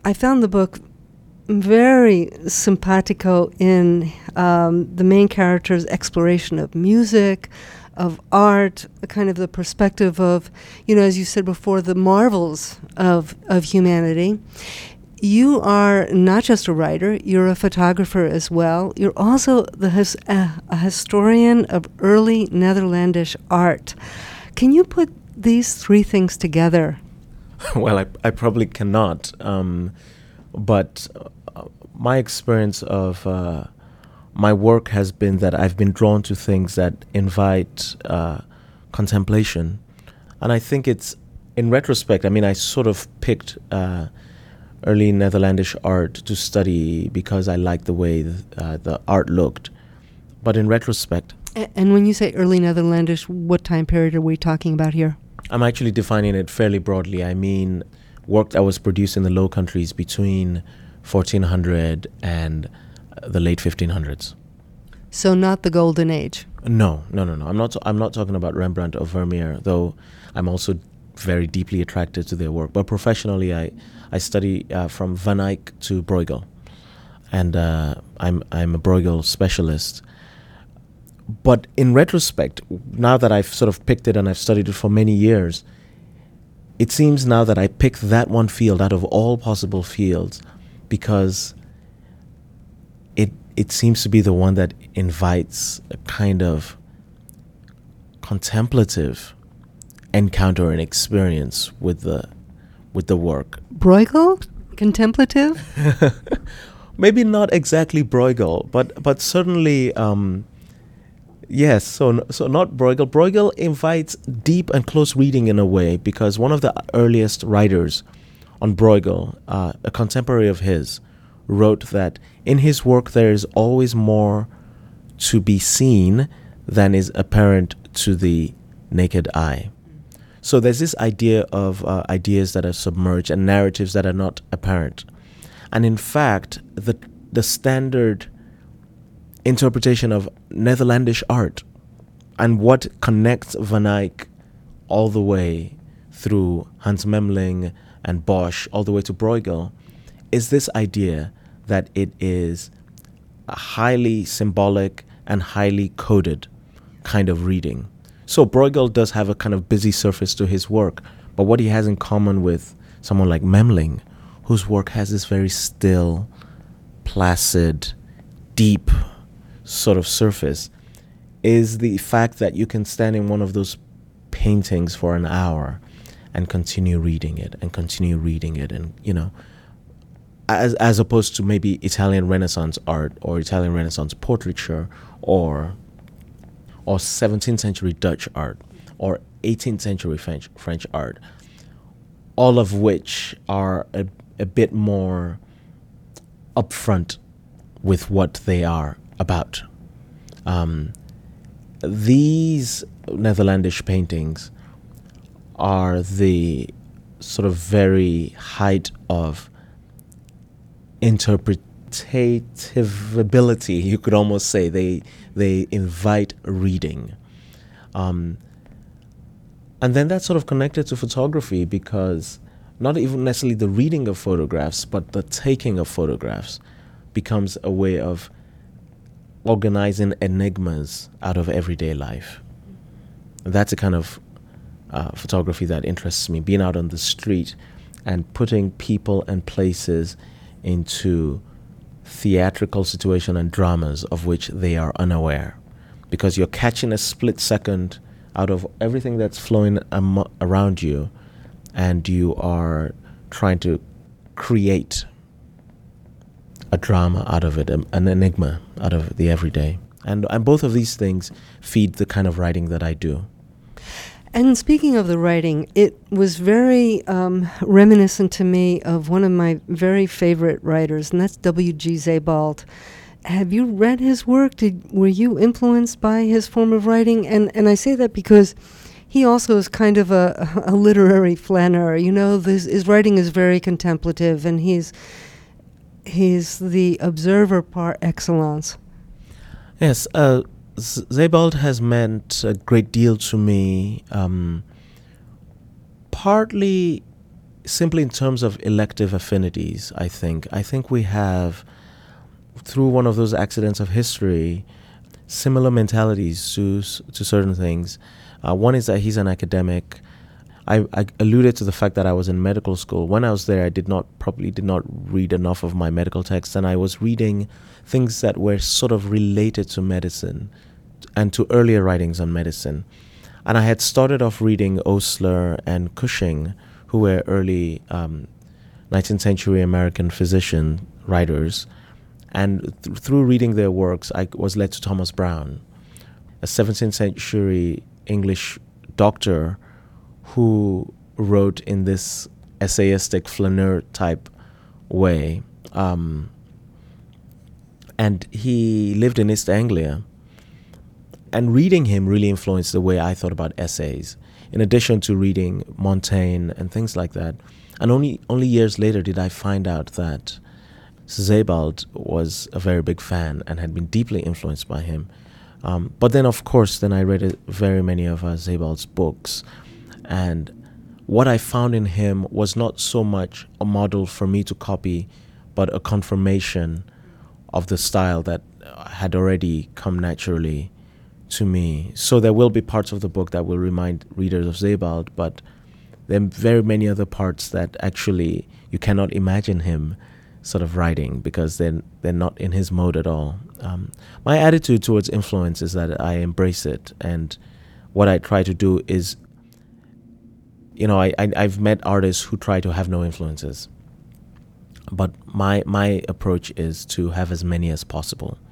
I found the book very simpatico in the main character's exploration of music, of art, kind of the perspective of, as you said before, the marvels of humanity. You are not just a writer, you're a photographer as well. You're also a historian of early Netherlandish art. Can you put these three things together? Well, I probably cannot, but my experience of my work has been that I've been drawn to things that invite contemplation. And I think it's, in retrospect, I sort of picked early Netherlandish art to study because I liked the way the art looked. But in retrospect... And when you say early Netherlandish, what time period are we talking about here? I'm actually defining it fairly broadly. I mean, work that was produced in the Low Countries between 1400 and the late 1500s. So not the Golden Age? No. I'm not talking about Rembrandt or Vermeer, though I'm also very deeply attracted to their work. But professionally, I study from Van Eyck to Bruegel, and I'm a Bruegel specialist. But in retrospect, now that I've sort of picked it and I've studied it for many years, it seems now that I picked that one field out of all possible fields because it seems to be the one that invites a kind of contemplative encounter and experience with the work. Bruegel? Contemplative? Maybe not exactly Bruegel, but certainly... Yes, so not Bruegel. Bruegel invites deep and close reading in a way because one of the earliest writers on Bruegel, a contemporary of his, wrote that in his work there is always more to be seen than is apparent to the naked eye. So there's this idea of ideas that are submerged and narratives that are not apparent. And in fact, the standard interpretation of Netherlandish art and what connects Van Eyck all the way through Hans Memling and Bosch all the way to Bruegel is this idea that it is a highly symbolic and highly coded kind of reading. So Bruegel does have a kind of busy surface to his work, but what he has in common with someone like Memling, whose work has this very still, placid, deep sort of surface, is the fact that you can stand in one of those paintings for an hour and continue reading it and as opposed to maybe Italian Renaissance art or Italian Renaissance portraiture or 17th century Dutch art or 18th century French art, all of which are a bit more upfront with what they are about. These Netherlandish paintings are the sort of very height of interpretative ability, you could almost say. They invite reading. And then that's sort of connected to photography because not even necessarily the reading of photographs, but the taking of photographs becomes a way of organizing enigmas out of everyday life. That's a kind of photography that interests me, being out on the street and putting people and places into theatrical situation and dramas of which they are unaware, because you're catching a split second out of everything that's flowing around you, and you are trying to create a drama out of it, an enigma out of the everyday. And both of these things feed the kind of writing that I do. And speaking of the writing, it was very reminiscent to me of one of my very favorite writers, and that's W.G. Sebald. Have you read his work? Were you influenced by his form of writing? And I say that because he also is kind of a literary flaneur. You know, his writing is very contemplative, and he's the observer par excellence. Yes, Sebald has meant a great deal to me, partly simply in terms of elective affinities, I think we have, through one of those accidents of history, similar mentalities to certain things. One is that he's an academic. I alluded to the fact that I was in medical school. When I was there, I did not read enough of my medical texts, and I was reading things that were sort of related to medicine and to earlier writings on medicine. And I had started off reading Osler and Cushing, who were early 19th century American physician writers. And through reading their works, I was led to Thomas Browne, a 17th century English doctor who wrote in this essayistic flaneur type way. And he lived in East Anglia. And reading him really influenced the way I thought about essays, in addition to reading Montaigne and things like that. And only years later did I find out that Sebald was a very big fan and had been deeply influenced by him. But then, of course, I read very many of Sebald's books. And what I found in him was not so much a model for me to copy, but a confirmation of the style that had already come naturally to me. So there will be parts of the book that will remind readers of Sebald, but there are very many other parts that actually you cannot imagine him sort of writing because they're not in his mode at all. My attitude towards influence is that I embrace it, and what I try to do is, I've met artists who try to have no influences, but my approach is to have as many as possible.